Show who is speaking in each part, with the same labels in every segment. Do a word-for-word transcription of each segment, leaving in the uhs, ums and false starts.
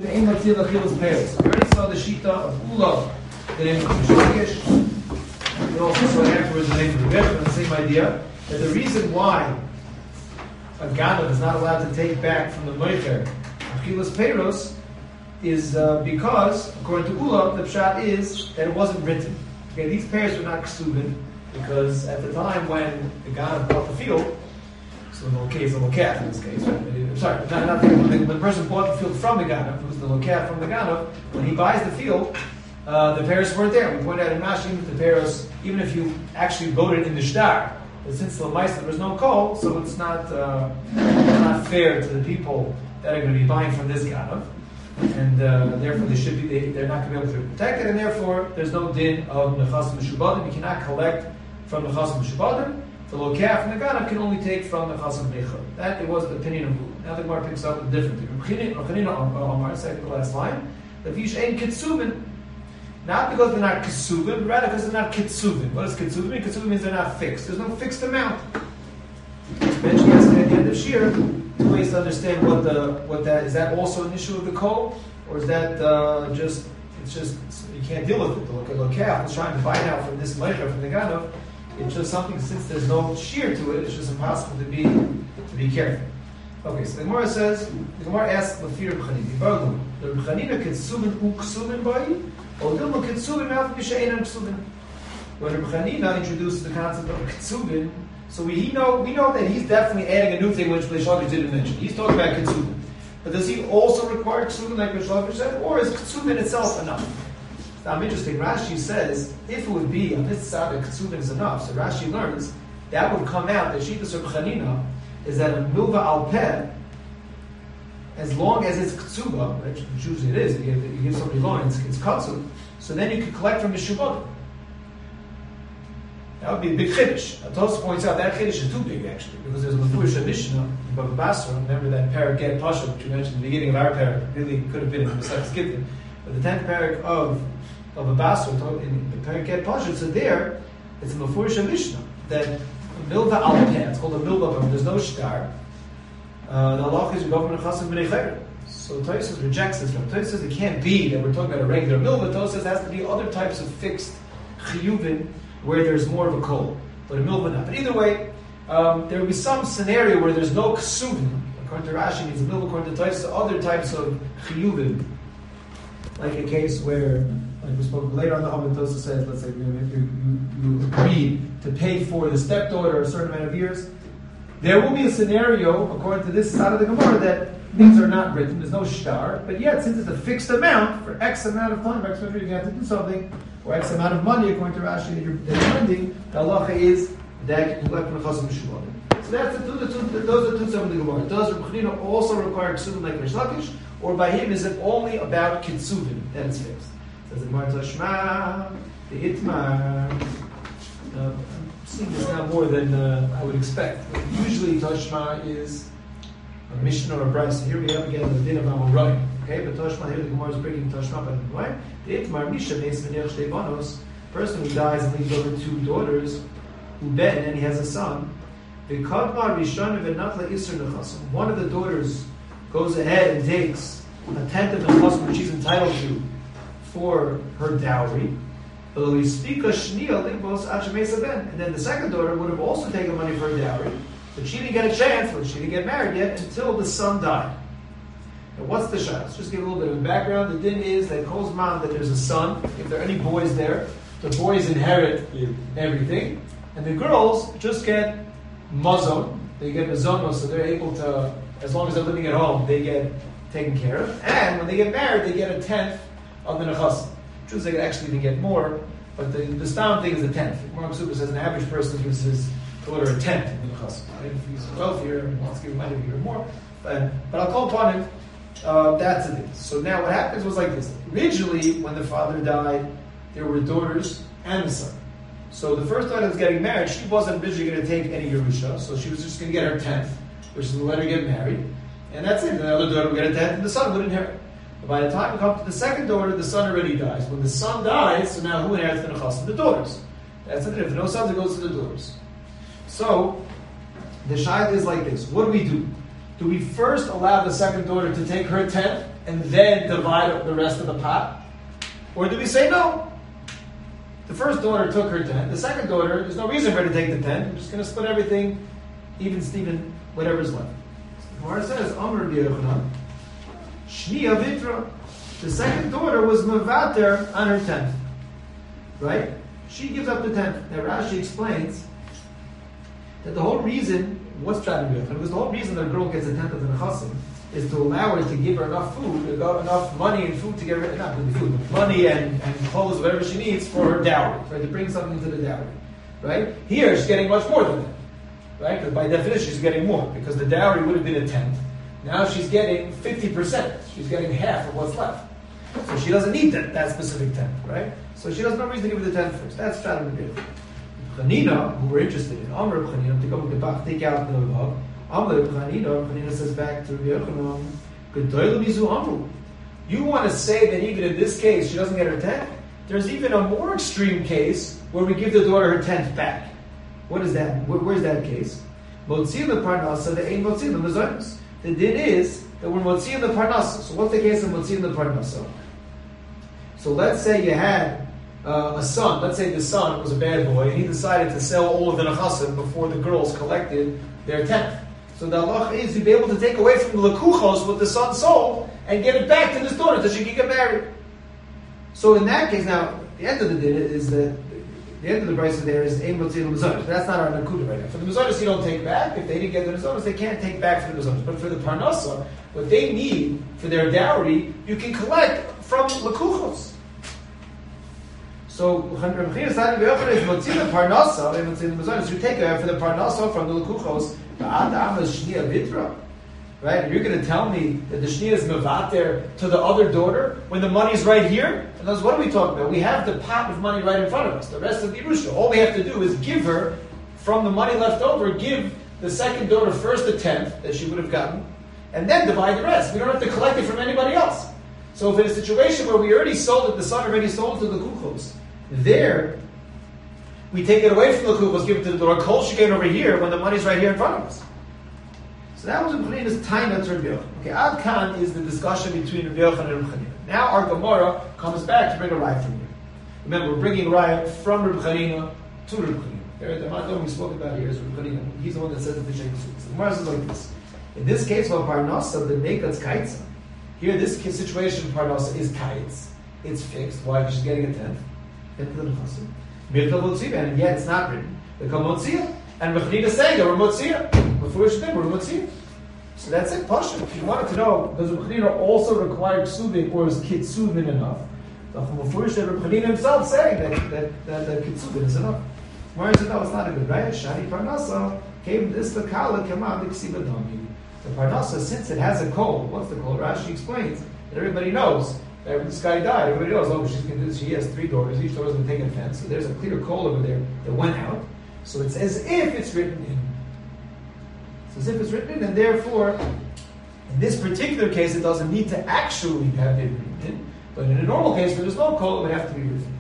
Speaker 1: We already saw the Shita of Ula, the name of Mishakish. We also saw afterwards the name of Rebbe, the same idea, that the reason why a Ganav is not allowed to take back from the Meicher Achilas Peiros is uh, because, according to Ula, the pshat is that it wasn't written. Okay, these pairs were not ksubin, because at the time when the Ganav bought the field, so the Lokeh is the Lokeh in this case, right? Sorry, not, not the, when the person bought the field from the Ganav, it was the Lokeh from the Ganav, when he buys the field, uh, the pairs weren't there. We pointed out in Mashim that the pairs, even if you actually wrote it in the shtar, but since the Lamaisa there was no call, so it's not uh, it's not fair to the people that are going to be buying from this Ganav, and uh, therefore they should be they, they're not going to be able to protect it, and therefore there's no din of Nechasim Meshubadim. You cannot collect from Nechasim Meshubadim. The Lokeh from the Ganav can only take from the Nechasim Meicher. That it was the opinion of Ula. Now the Gemara picks up a different thing. Rechanina Omar, second to the last line, the Vish ain't Kitsubin. Not because they're not Kitsubin, but rather because they're not Kitsubin. What does Kitsubin mean? Kitsubin means they're not fixed. There's no fixed amount. Mentioned yesterday at the end of Shir, two ways to understand what the what that is. That also an issue of the code, or is that uh, just it's just you can't deal with it? The Look at Lokeh is trying to buy now from this Meicher from the Ganav. It's just something, since there's no shear to it, it's just impossible to be to be careful. Okay, so the Gemara says, the Gemara asks Lafir B'chanina, the B'chanina Kitsubin U Ksubin Bayi, or Dilma Kitsubin Malf B'She'enan Ksubin. When B'chanina introduces the concept of Kitsubin, so we he know we know that he's definitely adding a new thing which B'Shavish didn't mention. He's talking about Kitsubin. But does he also require Kitsubin like B'Shavish said, or is Kitsubin itself enough? Now, I'm interesting. Rashi says if it would be on this side that Kitsubin is enough, so Rashi learns that would come out that Shitas of Chanina is that a milva al peh, as long as it's Ketsuba, which usually it is, you give, you give somebody loan, it's, it's Katsu, so then you could collect from the Shubot. That would be a big Chiddush. Tosfos points out that Chiddush is too big actually, because there's a Mefurish Mishnah in Baba Basra. Remember that parak Get Pasha, which we mentioned at the beginning of our parak, really could have been in the Masechus Gittin. But the tenth parak of of a Basra, in the parak Get Pasha, so there, it's a Mefurish Mishnah that milva al peh, it's called a milva, but there's no shtar. Uh, the halach is you go from the chasim b'nei chayr. So Tosfos rejects this. Tosfos says it can't be that we're talking about a regular milva. Tosfos says it has to be other types of fixed chiyuvin where there's more of a kol, but a milva not. But either way, um, there will be some scenario where there's no ksuvin. According to Rashi, means a milva. According to Tosfos, other types of chiyuvin, like a case where, like we spoke later on the Hamath, Tosfos says, let's say you, you, you agree to pay for the stepdaughter a certain amount of years. There will be a scenario, according to this side of the Gemara, that things are not written, there's no shtar, but yet, since it's a fixed amount, for X amount of time, X amount of you have to do something, or X amount of money, according to Rashi, that you're, that you're lending, the halacha is that you collect from the chasim b'shuvadim. So that's the two, the two, those are the two sides of the Gemara. Does Reb Chanina also require ksuvin like Rish Lakish, or by him is it only about kitsuvin that it's fixed? Says the Gemara Tashma, the Itmar. Uh, I'm seeing this now more than uh, I would expect. Usually Tashma is a Mishnah or a Brisa. Here we have again the din of Amorai. Okay, but Tashma here the Gemara is bringing Tashma by the way. The Itmar Misha Meis Menech Shtei Banos, person who dies and leaves over two daughters, who ben and he has a son. The Kadmar Rishon V'Natla Isser Nechasim. One of the daughters goes ahead and takes a tenth of the nechasim which she's entitled to for her dowry. And then the second daughter would have also taken money for her dowry, but she didn't get a chance, but she didn't get married yet until the son died. Now what's the shot? Let's just give a little bit of a background. The din is that calls mom that there's a son. If there are any boys there, the boys inherit everything, and the girls just get mazon. They get mazonos, so they're able to, as long as they're living at home, they get taken care of. And when they get married, they get a tenth of the nechasim. Jews, they actually even get more, but the, the stam thing is a tenth. Mark Super says an average person gives his daughter a tenth in the chassid. If he's wealthier and wants to give him money, give him more. But, but I'll call upon him. Uh, that's the thing. So now what happens was like this. Originally, when the father died, there were daughters and a son. So the first daughter was getting married. She wasn't visually going to take any Yerusha, so she was just going to get her tenth, which is to let her get married. And that's it. The other daughter would get a tenth, and the son would inherit. By the time we come to the second daughter, the son already dies. When the son dies, so now who inherits the nechasim? The daughters. That's the thing. If there are no sons, it goes to the daughters. So, the shayla is like this. What do we do? Do we first allow the second daughter to take her tenth, and then divide the rest of the pot? Or do we say no? The first daughter took her tenth. The second daughter, there's no reason for her to take the tenth. We're just going to split everything, even Stephen, whatever's left. The Gemara says, Amr B'Yochanan, Shniya Vitra. The second daughter was Mavater on her tenth. Right? She gives up the tenth. Now Rashi explains that the whole reason, what's trying to be, because the whole reason that a girl gets a tenth of the Nechasim is to allow her to give her enough food, enough money and food to get her, not really food, but money and, and clothes, whatever she needs for her dowry, right? To bring something to the dowry, right? Here she's getting much more than that, right? Because by definition she's getting more, because the dowry would have been a tenth. Now she's getting fifty percent. She's getting half of what's left. So she doesn't need that, that specific tenth, right? So she doesn't have no reason to give her the tenth first. That's Shadam B'Bir. Chanina, who we're interested in, Amr Chanina, to come with the back, take out the above. Amr Chanina, Chanina says back to Rabbi Yochanan, Gedoyel Mizu Amru. You want to say that even in this case she doesn't get her tenth? There's even a more extreme case where we give the daughter her tenth back. What is that? Where, where's that case? Motzim the Parnasa, the Ein Motzim the Mazonos. The din is that we're Motzim the Parnasa. So what's the case of Motzim the Parnasa? So let's say you had uh, a son. Let's say the son was a bad boy and he decided to sell all of the Nechasim before the girls collected their tenth. So the halach is you'd be able to take away from the lekuchos what the son sold and give it back to this daughter so she can get married. So in that case, now the end of the din is that the end of the price there is ein motzim l'mazonos. That's not our nakuda right now. For the mazonos, you don't take back. If they didn't get the mazonos, they can't take back for the mazonos. But for the parnasa, what they need for their dowry, you can collect from lekuchos. So Rabbi Chia said, "Is motzim the parnasa, ein motzim l'mazonos. You take it for the parnasa from the lekuchos." Right? You're going to tell me that the shnia is mevater to the other daughter when the money's right here? And that's what are we talking about? We have the pot of money right in front of us. The rest of the Yerusha. All we have to do is give her from the money left over. Give the second daughter first a tenth that she would have gotten, and then divide the rest. We don't have to collect it from anybody else. So if in a situation where we already sold it, the son already sold it to the kuchos, there. We take it away from the kuchos, give it to the daughter. Kol shekain over here when the money's right here in front of us. So that was Rabbi Chanina's taina to Rabbi Yochanan. Okay, Ad Kan is the discussion between Rabbi Yochanan and Rabbi Chanina. Now our Gemara comes back to bring a raya from here. Remember, we're bringing a raya from Rabbi Chanina to Rabbi Chanina. The Matom we spoke about here is Rabbi Chanina. He's the one that said the Tishay Ksut. So the Gemara says like this. In this case, while Parnasa, the Nekat's Kaitza. Here, this situation Parnasa is Kaitz. It's fixed. Why? Because she's getting a tenth. Tenth of the Nechasim. And yet it's not written. The Kamotzia. And Rechnina is saying, we're Motzia. Before we should think, we're Motzia. So that's it, Pasha. If you wanted to know, does Rechnina also require Ksubin or is Kitsubin enough? The Rechnina himself saying that, that, that, that Kitsubin is enough. Why said, no, it's not a good right? Shani Parnasa came this the Kala Kamad Ksibadami. The Parnasa, since it has a code, what's the code? Rashi explains that everybody knows that this guy died. Everybody knows, oh, she's gonna, she has three daughters. Each daughter's going to take an offense. So there's a clear code over there that went out. So it's as if it's written in. It's as if it's written in, and therefore, in this particular case, it doesn't need to actually have it written in. But in a normal case, where there's no code, it would have to be written.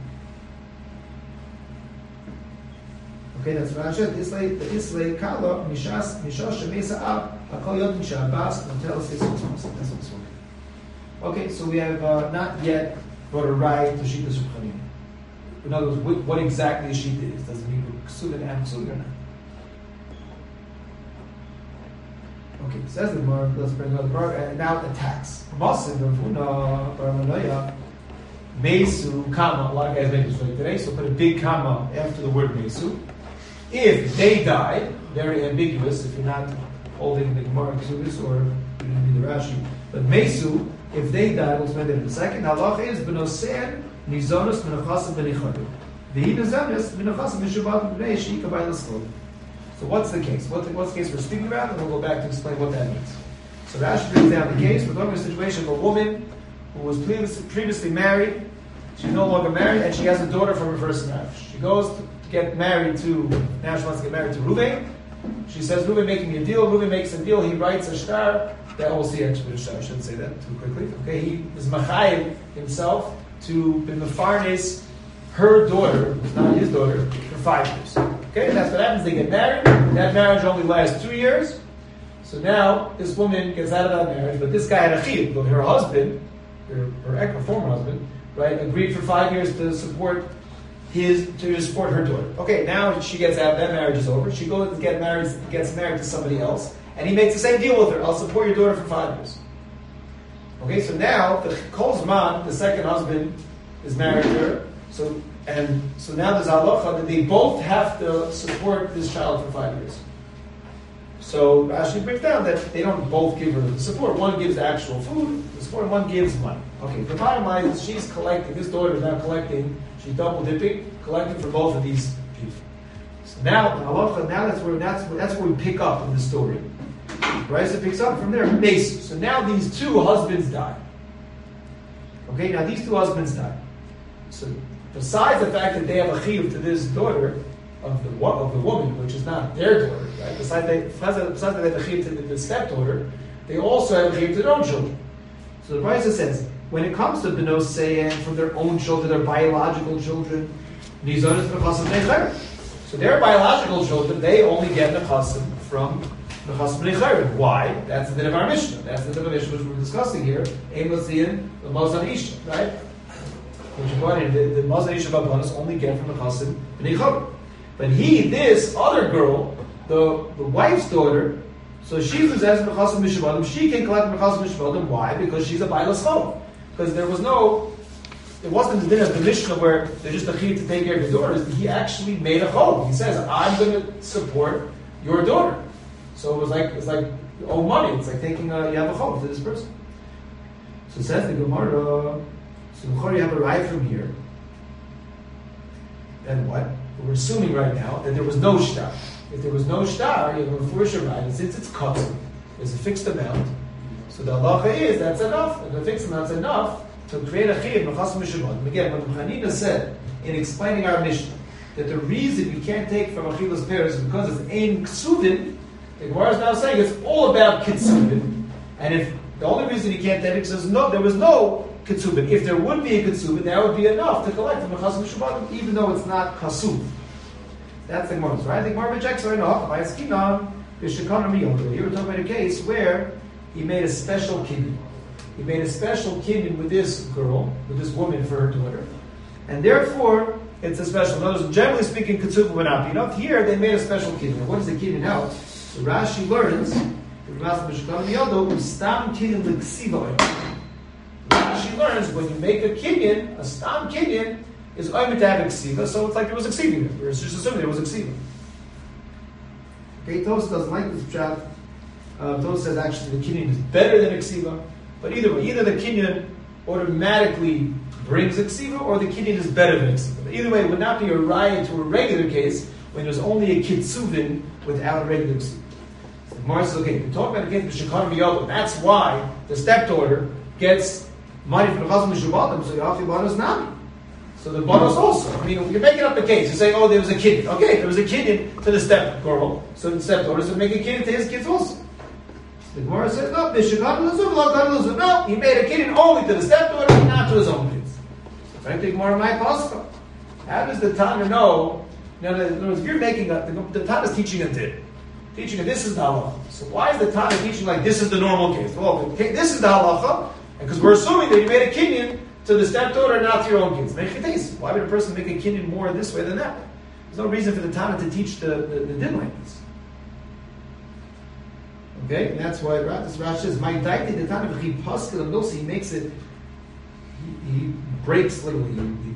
Speaker 1: Okay, that's Rashi. Islay, the Islay Kala Mishas Mishash Shemesa Ab Akol Yod Mishabas Until Six That's what it's for. Okay, so we have uh, not yet brought a right to Shita Subchanim. In other words, what, what exactly a Shita is? Does it mean Ksubin and Ksubin or not? Okay, says the Gemara, let's bring up the Gemara, and now the tax. Masin, Ravuna, Baramanoya, Mesu, Kama. A lot of guys make this like today, so put a big Kama after the word Mesu. If they died, very ambiguous, if you're not holding the Gemara Ksubis or you didn't read the Rashi. But Mesu, if they died, we'll spend it in a second. Halacha is Benosen, Nizonos, Menochasim, Benichodim. Vehi Nizonos, Menochasim, Mishabat, Bnei, Shika, Bailaskol. So what's the case? What's the, what's the case we're speaking about? And we'll go back to explain what that means. So Rashi brings down the case. We're talking about a situation of a woman who was previously, previously married. She's no longer married, and she has a daughter from her first marriage. She goes to get married to, now she wants to get married to Ruvain. She says, Ruvain making me a deal. Ruvain makes a deal. He writes a shtar. That we'll see actually. I shouldn't say that too quickly. Okay, he is Machayev himself to be Mefarnes, her daughter, who's not his daughter, for five years. Okay, and that's what happens. They get married. That marriage only lasts two years. So now this woman gets out of that marriage, but this guy had a chiyuv. But her husband, her, her, ex, her former husband, right, agreed for five years to support his to support her daughter. Okay, now she gets out. That marriage is over. She goes to get married, gets married to somebody else, and he makes the same deal with her. I'll support your daughter for five years. Okay, so now the Kol Zman, the second husband, is married to her. So and so now there's halacha that they both have to support this child for five years. So Rashi breaks down that they don't both give her the support. One gives the actual food, the support, and one gives money. Okay, the bottom line is she's collecting, this daughter is now collecting, she's double dipping, collecting for both of these people. So now, the halacha, now that's where that's where, that's where we pick up in the story. Right, so it picks up from there. So now these two husbands die. Okay, now these two husbands die. So besides the fact that they have a chiyuv to this daughter of the of the woman, which is not their daughter, right? Besides, they, besides that they have a chiyuv to the, the stepdaughter, they also have a chiyuv to their own children. So the Brisa says, when it comes to Bnos Seyem, from their own children, their biological children, so their biological children, they only get nechasim from nechasim b'nei. Why? That's the din of our Mishnah. That's the din of our Mishnah which we're discussing here. Ein Latziyin, the Mazan Isha, right? Which is why the, the Mazan Isha Babbanos only get from nechasim b'nei. But he, this other girl, the, the wife's daughter, so she was as nechasim b'shevadim, she can collect nechasim b'shevadim. Why? Because she's a bailas chov. Because there was no, it wasn't the din of the Mishnah where they're just a chiyuv to take care of the daughters. He actually made a chov. He says, I'm going to support your daughter. So it was like, it's like, you owe money. It's like taking a, you have a chov to this person. So it says the Gemara, so you have a ride from here. Then what? We're assuming right now that there was no shtar. If there was no shtar, you have a furish ride, and since it's custom, there's a fixed amount. So the halacha is that's enough. And the fixed amount's enough to create a chiyuv nechasim b'shevadim. Again, when Chanina said in explaining our Mishnah that the reason you can't take from achilas pears is because it's ein ksuvin, the Gemara is now saying it's all about kitsubin. And if the only reason you can't take it is no, there was no kitsubin. If there would be a kitsubin, that would be enough to collect from nechasim b'shevadim, even though it's not kasuv. That's the Gemara, right? The Gemara rejects right enough. By skinan, there's shekana miyot. Here we're talking about a case where he made a special kinyan. He made a special kinyan with this girl, with this woman for her daughter. And therefore, it's a special. In other words, generally speaking, Ketsuba would not be enough. Here, they made a special kinyan. What is the kinyan now? So Rashi learns, Rashi learns when you make a kinyan, a stam kinyan, is oimed to have a ksiva, so it's like there was a ksiva. We're just assuming there was a ksiva. Okay, Tos doesn't like this chat. Uh, Tos says actually the kinyan is better than a ksiva. But either way, either the kinyan automatically brings a ksiva, or the kinyan is better than a ksiva. But either way, it would not be a riot to a regular case when there's only a kitsuvin without a regular ksiva. So the Gemara says, okay, we're talking about a case of shekar miyot. That's why the stepdaughter gets money from the chazal mishubatim, so you have to bonus nami. So the bonus also. I mean, you're making up a case. You say, oh, there was a kinyan. Okay, there was a kinyan to the step girl, so the stepdaughter should make a kinyan to his kids also. The Gemara says, no, no, he made a kinyan only to the stepdaughter, not to his own kids. So I think more of my pascha. How does the Tana know? Now, in other words, if you're making a, the, the Tana is teaching a din. Teaching a this is the halacha. So why is the Tana teaching like this is the normal case? Well, okay, this is the halacha, because we're assuming that you made a kinyan to the stepdaughter, not to your own kids. Why would a person make a kinyan more this way than that way? There's no reason for the Tana to teach the, the, the din like this. Okay, and that's why this Rashi says, "My daiti the Tana v'chi paskel and milsi." He makes it. He, he breaks literally. He, he,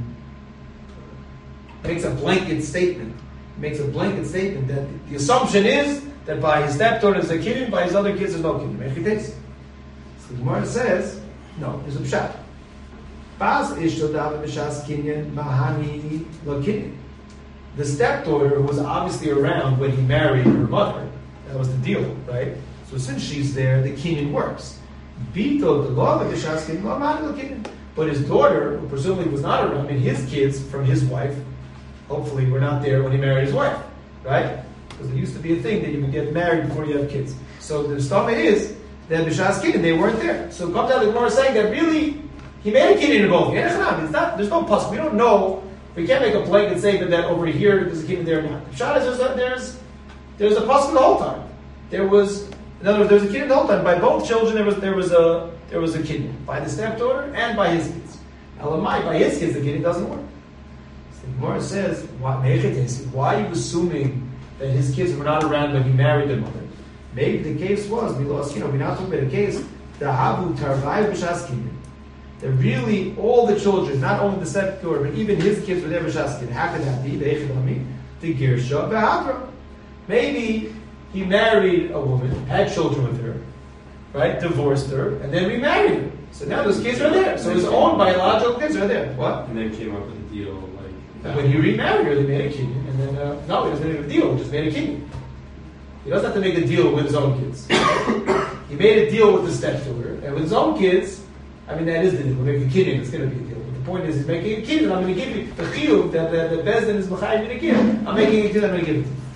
Speaker 1: he makes a blanket statement. He makes a blanket statement that the assumption is that by his stepdaughter is a kinyan, by his other kids is no kinyan. So the Gemara says, no, there's a pshat. Bas ishtodav b'shas kinyan mahani lo kinyan. The stepdaughter was obviously around when he married her mother. That was the deal, right? So since she's there, the kinyan works. Bito the law of b'shas kinyan mahani lo kinyan. But his daughter, who presumably was not around, I mean his kids from his wife, hopefully were not there when he married his wife, right? Because it used to be a thing that you would get married before you have kids. So the statement is that b'shas kinyan they weren't there. So comes out the Gemara saying that really he made a kinyan in both. It's not. There's no puzzle. We don't know. We can't make a blanket statement that over here there's a kinyan there now. The shot is there's a, there's there's a puzzle the whole time. There was In other words, there was a kinyan the whole time. By both children, there was there was a there was a kinyan. By the stepdaughter and by his kids. Elamai, by his kids, the kinyan doesn't work. So the Gemara says, why, why are you assuming that his kids were not around when he married their mother? Maybe the case was, we lost, you know, we're not talking about a case, the Habu Tarvai B'Shas Kinyan. That really all the children, not only the stepdaughter, but even his kids were there B'Shas Kinyan. How could that be? The Echidami, the Girsha, V'Hadra. Maybe he married a woman, had children with her, right? Divorced her, and then remarried her. So now those kids are there. So his own biological kids are there. What?
Speaker 2: And then came up with a deal like.
Speaker 1: When he remarried her, they made a kinyan, and then uh, no, he doesn't make a deal. He just made a kinyan. He doesn't have to make a deal with his own kids. He made a deal with the stepdaughter, and with his own kids, I mean that is the deal. We'll make a kinyan. It's going to be a deal. But the point is, he's making a kinyan. I'm going to give you the chiyuv that the, the bezdin is mechayim in a kinyan. I'm making a kinyan. I'm going to give it to you.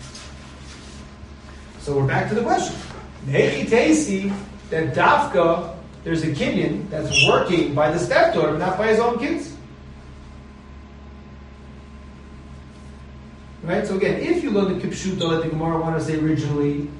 Speaker 1: So we're back to the question. Nechi teisi that dafka there's a kinyan that's working by the stepdaughter, but not by his own kids. Right? So again, if you look at Kipshuta, like the Gemara wanted to say originally,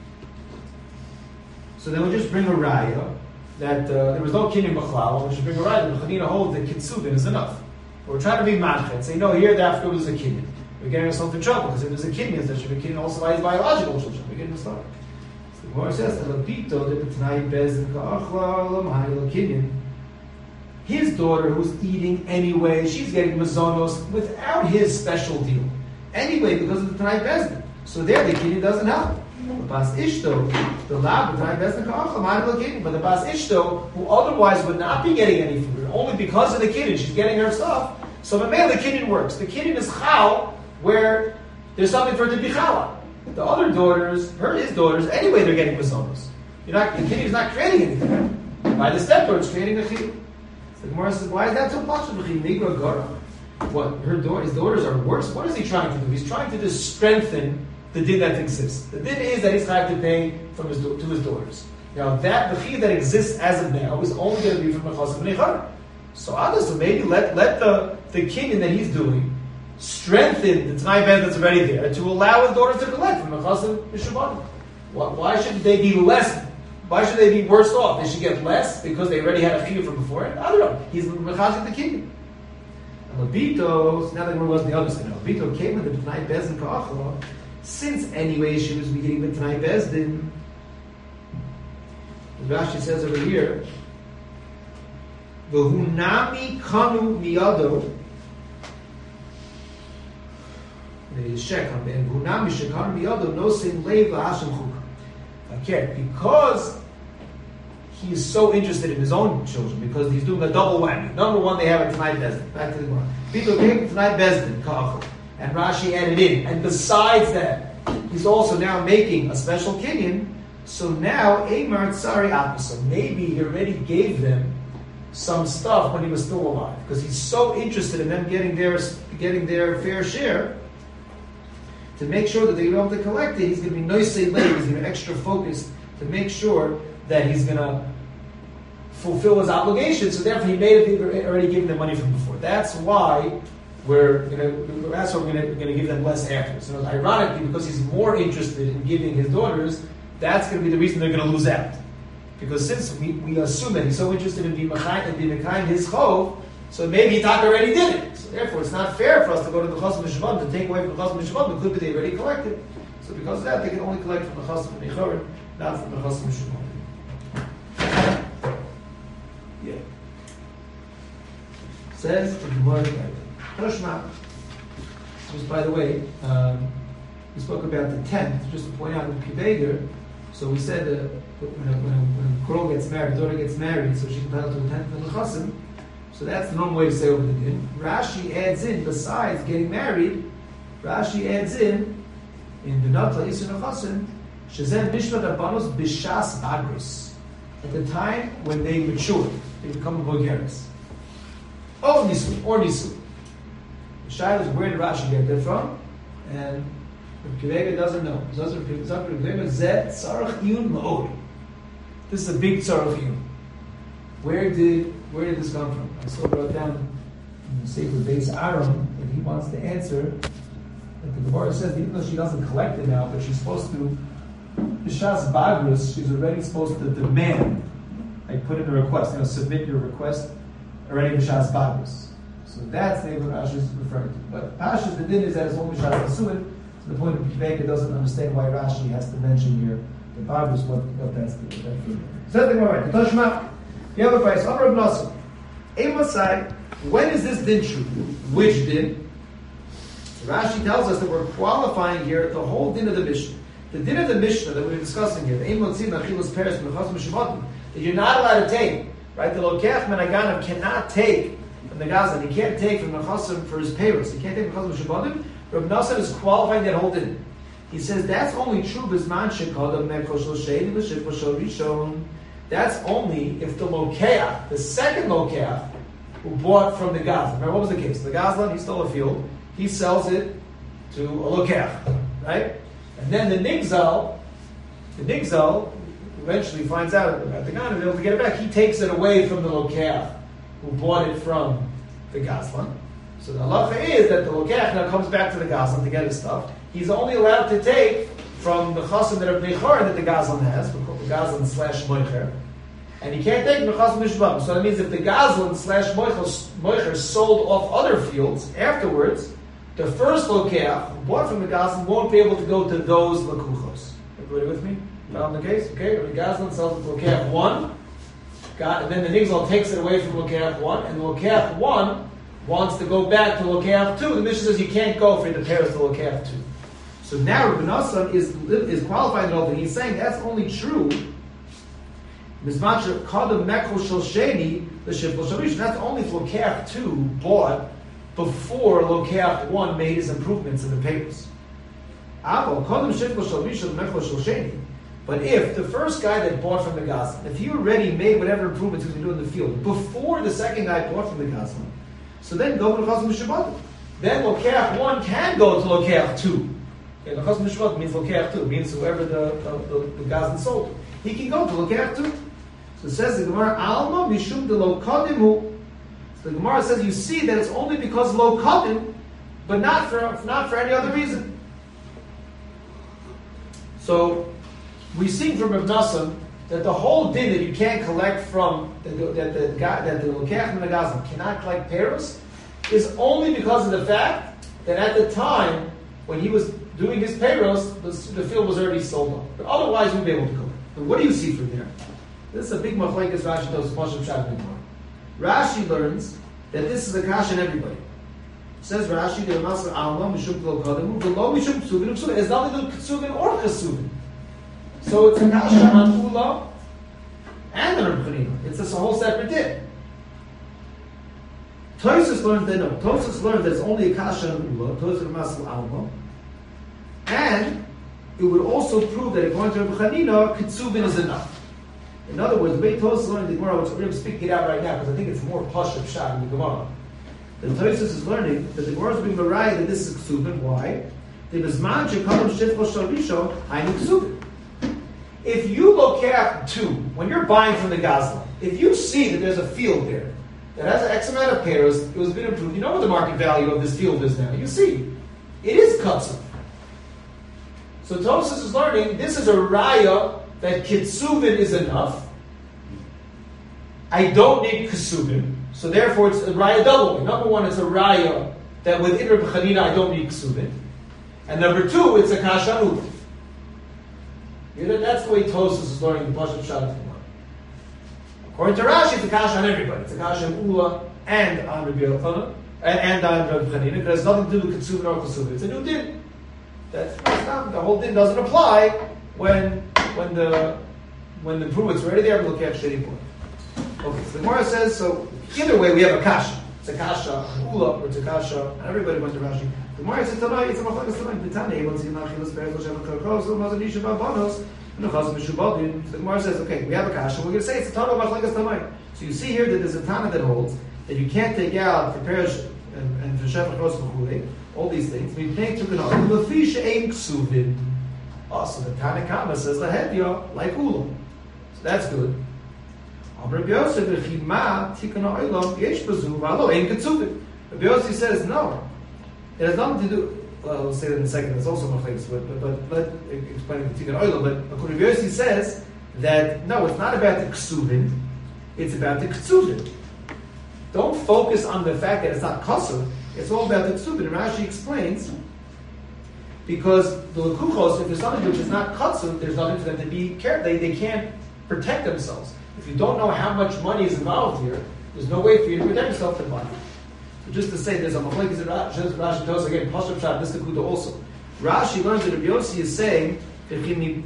Speaker 1: so then we'll just bring a raya that uh, there was no kinyan b'chlal. We should bring a raya that Chanina holds that kitzuvin is enough. But we're trying to be manchet. Say, no, here the Africa was a kinyan. We're getting ourselves in trouble because if there's a kinyan, there should be kinyan also by his biological children. We're getting started. So the Gemara says, "Elapito de b'tnai bezin ka'achla l'may kinyan." His daughter, who's eating anyway, she's getting mazonos without his special deal. Anyway, because of the Tanai Bezdin. So there, the kinyan doesn't help. The Bas Ishto, the lab, the Tanai Bezdin ka'achla l'may kinyan. But the Bas Ishto, who otherwise would not be getting any food, only because of the kinyan, she's getting her stuff. So the male, the kinyan works. The kinyan is chal, where there's something for her to be chala. The other daughters, her his daughters, anyway they're getting mazonos. You're not the kinyan is not creating anything. By the stepdaughter, it's creating a chiyuv. So the Gemara says, why is that so possible? What her daughter, his daughters are worse. What is he trying to do? He's trying to just strengthen the din that exists. The din is that he's going to pay from his to his daughters. Now that the chiyuv that exists as of now is only going to be from the chasam neichar. So others, so maybe let let the the kinyan that he's doing strengthen the Tanai Bezdin that's already there to allow his daughters to collect from the Chasam Mishabbanim. Why should they be less? Why should they be worse off? They should get less because they already had a chiyuv from before. I don't know. He's mechazik the kinyan. And Labito, now that was the other side. Labito came with the Tanai Bezdin ka'achla. Since anyway she was beginning with Tanai Bezdin, Rashi says over here, V'hunami kanu miyado. Okay, because he is so interested in his own children, because he's doing a double whammy. Number one, they have a Tanai Bezdin. Back to the Gemara. People came to Tanai Bezdin, Ka'achel, and Rashi added in. And besides that, he's also now making a special kinyan. So now, Eimar Tsari Atmasa, maybe he already gave them some stuff when he was still alive, because he's so interested in them getting their getting their fair share. To make sure that they don't have to collect it, he's going to be noisei late. He's going to be extra focused to make sure that he's going to fulfill his obligation. So therefore, he made it already given them money from before. That's why we're going to. That's why we're going to, we're going to give them less after. So ironically, because he's more interested in giving his daughters, that's going to be the reason they're going to lose out. Because since we, we assume that he's so interested in being mekayim his chov, so maybe Yitzhak already did it. So therefore, it's not fair for us to go to the Chasam Mishabbanim to take away from the Chasam Mishabbanim. It could be they already collected. So because of that, they can only collect from the Chasam Neichar, not from the Chasam Mishabbanim. Yeah. Says the Gemara. Toshma. Just by the way, um, we spoke about the tenth. Just to point out in Kiveger. So we said uh, when, a, when, a, when a girl gets married, a daughter gets married, so she's entitled to a tenth of the Chasam. So that's the normal way to say over the din. Rashi adds in, besides getting married, Rashi adds in, in Benatla Yisur Nechasim, Shazem Mishpat Abanos Bishas Bagris. At the time when they mature, they become Bulgaris. Oh, Nisu, or Nisu. The Shai is where did Rashi get that from? And Kivega doesn't know. This is a big tzarach iyun. Where did where did this come from? I saw brought down in the Sefer Beis Aram that he wants to answer. That the Gemara says that even though she doesn't collect it now, but she's supposed to
Speaker 3: B'shas Bagrus, she's already supposed to demand, like put in a request, you know, submit your request already B'shas Bagrus. So that's the what Rashi is referring to. But Pashas, the din is that it's only B'shas Asuin. To the point that Rebecca doesn't understand why Rashi has to mention here the Bagrus, what, what that's the what that's the
Speaker 1: So the Gemara, the Toshma, you have a price. Amar Ibn Nasr. Emasai, when is this din true? Which din? So Rashi tells us that we're qualifying here the whole din of the Mishnah. The din of the Mishnah that we're discussing here, the Ein Motzim Achilas Peres Mechaz Mishabatim, that you're not allowed to take, right? The Lokech Menaganav cannot take from the Gazan. He can't take from Mechasim for his payers. He can't take from Mechaz Mishabatim. Rabbi Nassan is qualifying that whole din. He says that's only true Bisman Shekadam Mekos Shoshein V'Shikva Shol Rishon. That's only if the Lokeach, the second Lokeach, who bought from the Gazlan. Remember, what was the case? The Gazlan, he stole a field, he sells it to a Lokeach, right? And then the Nigzal, the Nigzal eventually finds out about the Gazlan and able to get it back. He takes it away from the Lokeach who bought it from the Gazlan. So the halacha is that the Lokeach now comes back to the Gazlan to get his stuff. He's only allowed to take from the chasim that are bnei that the Gazlan has, we call the Gazlan slash moicher, and he can't take the chasim mishbam. So that means if the Gazlan slash moicher sold off other fields afterwards, the first Lokeach who bought from the Gazlan won't be able to go to those lakuchos. Everybody with me? Found the case? Okay, the Gazlan sells it to Lokeach one, got, and then the Nigzal takes it away from Lokeach one, and Lokeach one wants to go back to Lokeach two. The Mishnah says you can't go for the pairs to Lokeach two. So now Rabbi Nassan is is qualifying all that. He's saying that's only true. That's only if Lokeach two bought before Lokeach one made his improvements in the papers. But if the first guy that bought from the Gazlan, if he already made whatever improvements he was doing in the field before the second guy bought from the Gazlan, so then go to the Chazon Mishabatim. Then Lokeach one can go to Lokeach two. Okay, the Chazon Mishabatim means Lokeach two, means whoever the the, the, the Gazlan sold. He can go to Lokeach two. So it says the Gemara, Alma Mishum de Lo Kadimu. So the Gemara says you see that it's only because Lo Kadim, but not for not for any other reason. So we see from Rav Nassan that the whole din that you can't collect from that the that the that the Lokeach and the Gazlan cannot collect payros is only because of the fact that at the time when he was doing his payros, the, the field was already sold off. But otherwise, we'd be able to collect. And what do you see from there? This is a big machlekes Rashi does Pashim Shat Gemara. Rashi learns that this is a kasha in everybody. Says Rashi, the Maser Alma Mishum Lo Kadamu, the Lo Mishum Ksuvin Ksuvin. It's not the Ksuvin or Chesuvin. So it's a kasha on Ula and the Reb Chanina. It's a whole separate din. Tosfos learned that no. Tosfos learned that it's only a kasha on Ula. Tosfos Masel Alma, and it would also prove that according to Reb Chanina, Ksuvin is enough. In other words, the way Tosfos learned the Gemara, which we're speaking it out right now, because I think it's more Pasha Pshat in the Gemara. The Tosfos is learning that the Gemara is being mariah that this is Ksuvin. Why? The Bisman Shekadam Shifcha Shal Rishon Hainu Ksuvin. If you look at two, when you're buying from the Gazlan, if you see that there's a field there that has X amount of pairs, it was been improved, you know what the market value of this field is now. You see, it is Katsum. So Tosfos is learning, this is a raya that Kitsuvin is enough. I don't need Ksuvin, so therefore it's a raya double. Number one, it's a raya that within Reb Chanina I don't need Ksuvin. And number two, it's a Kasha Ula. You know, that's the way Tosfos is learning the Pashup Shat of Gemara. According to Rashi, it's a kasha on everybody. It's a kasha on Ula and on Rabbi Yochanan and, and on Rabbi Chanina. It has nothing to do with Ketsuvin or Ketsuvin. It's a new din. That's, that's not, the whole din doesn't apply when when the when the improvements are already there. We look at shitty point. Okay, so the Gemara says so. Either way, we have a kasha. It's a kasha on Ula or it's a kasha. And everybody went to Rashi. The Gemara says tonight it's a machlekes tonight. The Tanya wants to know chilas beres l'shem karkos l'mazon yishav abanos and the chazon mishubadim. So the Gemara says, okay, we have a kasha. We're going to say it's a Tana machlekes tonight. So you see here that there's a Tana that holds that you can't take out for perish and and for sheva kros v'chulei all these things. We take to kanal lefi she'ein ksuvin. Also, the Tana Kama says lahedya like Ula. So that's good. Rabbi Yosef v'chima tikana olam yesh bazu v'alo ein ketsuvin. Rabbi Yosef says no. It has nothing to do. well, we'll say that in a second. There's also machlekes, but but but explaining the tikkun oil. But Rabbi Yossi says that no, it's not about the ksuvin, it's about the ksuvin. Don't focus on the fact that it's not kasur. It's all about the ksuvin. And Rashi explains because the lekuchos, if there's something which is not kasur, there's nothing for them to be careful. They they can't protect themselves. If you don't know how much money is involved here, there's no way for you to protect yourself from money. So just to say, there's a machlekes that Rashi, Rashi tells us again, Pashup Shad, this Nekuda also. Rashi learns that Rabbi Yossi is saying, which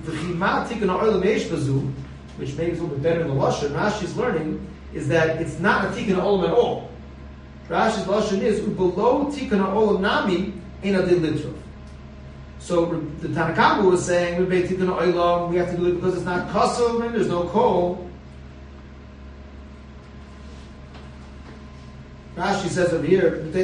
Speaker 1: makes it a little bit better in the Lashon, Rashi's learning is that it's not a tikkun olam at all. Rashi's Lashon is, below tikkun olam nami in a litrov. So the Tanakh was saying, we have to do it because it's not kasum and there's no coal. Rashi says over here, if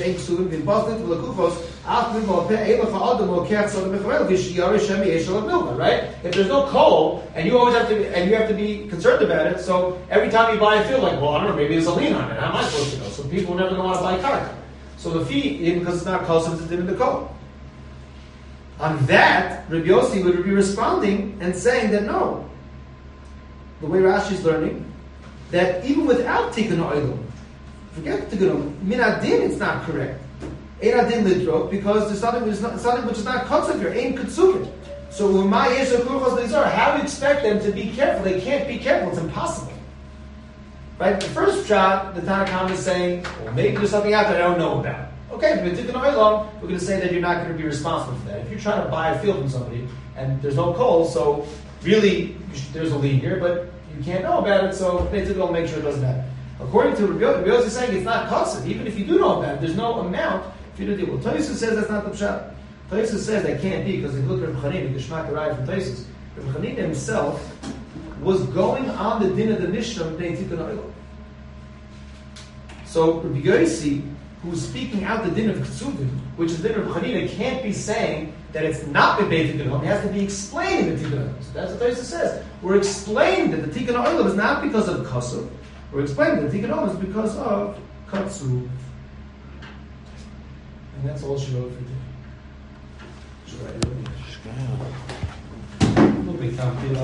Speaker 1: right? If there's no coal, and you always have to, and you have to be concerned about it, so every time you buy a field, like, well, I don't know, maybe there's a lien on it. How am I supposed to know? So people are never going to want to buy karka. So the fee, even because it's not kasum, it's in the coal. On that, Rabbi Yossi would be responding and saying that no, the way Rashi's learning, that even without tikkun oilam, forget tikkun oilam, min adin, it's not correct. Ein adin lidro, because there's something which is not, something which is not kotzev here, ein kutzukin. So how do you expect them to be careful? They can't be careful. It's impossible. Right? The first shot, the Tanakh is saying, well, maybe there's something out there I don't know about. Okay, but tikkun oilam, we're going to say that you're not going to be responsible for that. If you're trying to buy a field from somebody and there's no coal, so really should, there's a lien here, but you can't know about it, so they tikkun oilam make sure it doesn't happen. According to Rabbi Yossi, Rabbi Yossi is saying it's not kotzev. Even if you do know about it, there's no amount for you to deal with. Tosfos says that's not the pshat. Tosfos says that can't be because if you look at Reb Chanina, the Geshmak arrived from Tosfos. Reb Chanina himself was going on the din of the Mishnah of tikkun oilam. So Rabbi Yossi, who's speaking out the din of Ksuvin, which is the din of Chanina, can't be saying that it's not B'beit Tikkun Olam. It has to be explaining the Tikkun Olam. So that's what Tosfos says. We're explaining that the Tikkun Olam is not because of Kasur. We're explaining that the Tikkun Olam is because of Katsu. And that's all she wrote for today. She wrote it.
Speaker 2: Will become